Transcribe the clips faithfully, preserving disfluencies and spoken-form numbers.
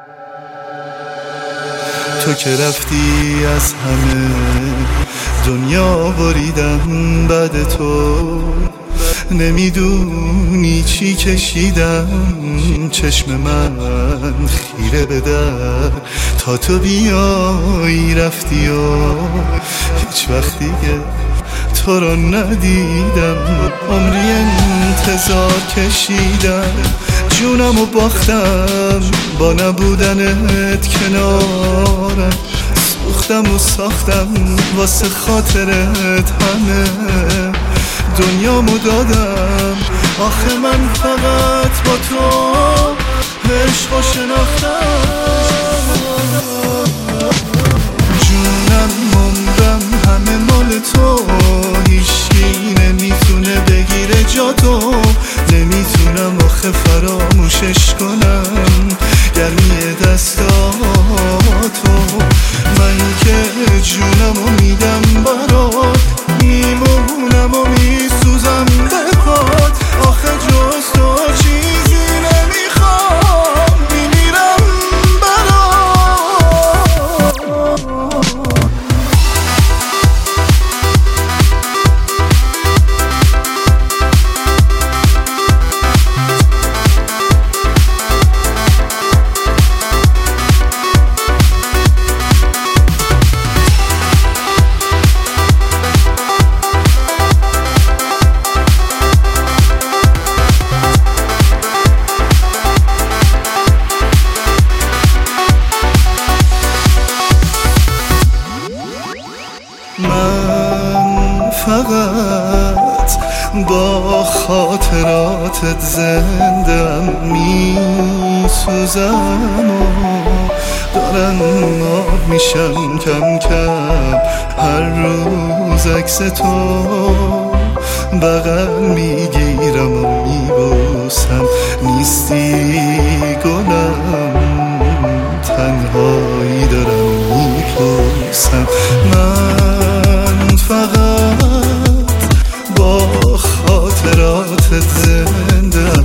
تو که رفتی از همه دنیا بریدم بعد تو، نمیدونی چی کشیدم چشم من خیره به در تا تو بیایی رفتی و هیچ وقت دیگه تو رو ندیدم. عمری انتظار کشیدم، جونم و باختم با نبودنت کنارم، سوختم و ساختم واسه خاطرت همه دنیامو دادم. آخه من فقط با تو عشقو شناختم، جونم عمرم همه مال تو، هیچکی نمیتونه بگیره جا تو، نمیتونم آخه فراموشش کنم گرمی دستاتو. من که جونمو میدم برات، میمونم و میسوزم به پات، آخه جز تو چیزی نمیخوام، میمیرم برات. من فقط با خاطراتت زندم، میسوزم و دارن آب میشم کم کم، هر روز عکس تو بغل میگیرم و میبوسم، نیستی گلم تنهایی دارم میپوسم. من فقط با خاطراتت زندم،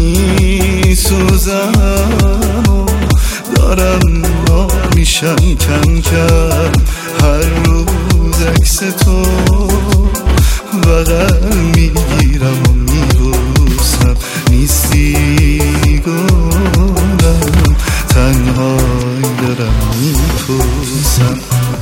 میسوزم و دارم آب میشم کم کم، هر روز عکس تو بغل میگیرم و میبوسم، نیستی گلم تنهایی دارم میپوسم.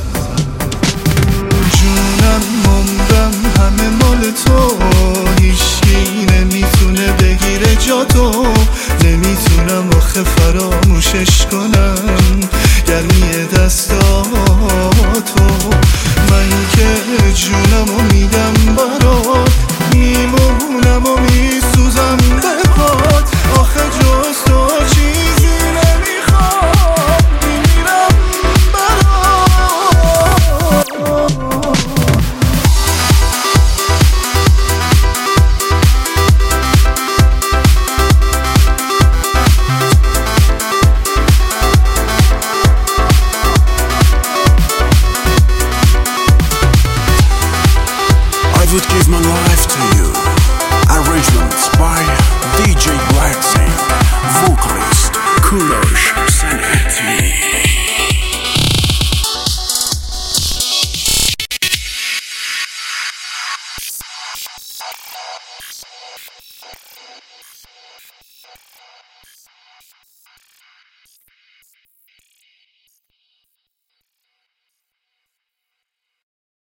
جونم عمرم همه مال تو، هیچکی نمیتونه بگیره جا تو، نمیتونم آخه فراموشش کنم گرمی دستاتو. من که جونمو میدم برات، میمونم و میسوزم به پات، آخه جز تو چیزی نمیخوام، میمیرم برات. I would give my life to you. Arrangements by D J Blacksing, vocalist Kulosh Sanati.